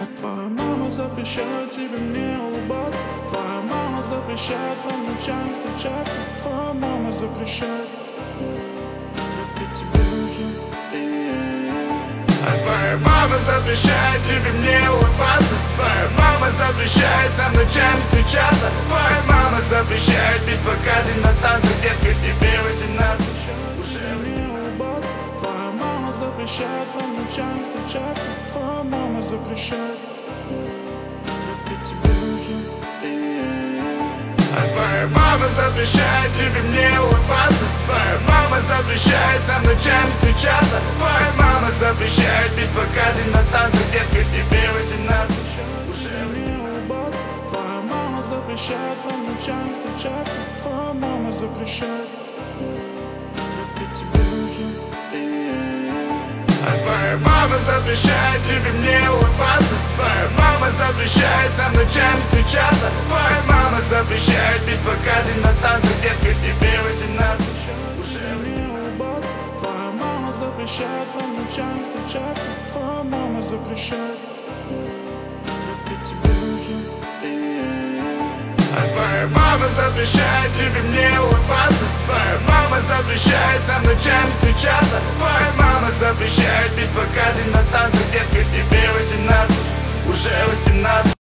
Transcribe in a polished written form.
Твоя мама запрещает тебе мне улыбаться. Твоя мама запрещает по ночам встречаться. Твоя мама запрещает, как тебе уже. Твоя мама запрещает тебе мне улыбаться. Твоя мама запрещает нам ночами встречаться. Твоя мама запрещает пить бокалы на танцы, детка, тебе 18. Твоя мама запрещает по ночам встречаться. Твоя мама запрещает, как тебе уже. Твоя мама запрещает тебе мне улыбаться. Твоя мама запрещает нам ночами встречаться. Твоя мама запрещает пить бокалы на танцы, детка, тебе 18. Твоя мама запрещает по ночам встречаться. Твоя мама запрещает, как тебе уже. Твоя мама запрещает тебе мне улыбаться. Твоя мама запрещает нам ночами встречаться. Твоя мама запрещает пить бокалы на танцы, детка, тебе 18. Твоя мама запрещает по ночам встречаться. Твоя мама запрещает, как тебе уже. Твоя мама запрещает тебе мне улыбаться. Твоя мама запрещает нам ночами встречаться. Твоя мама запрещает пить бокалы на танцы, детка, тебе 18. Уже 18.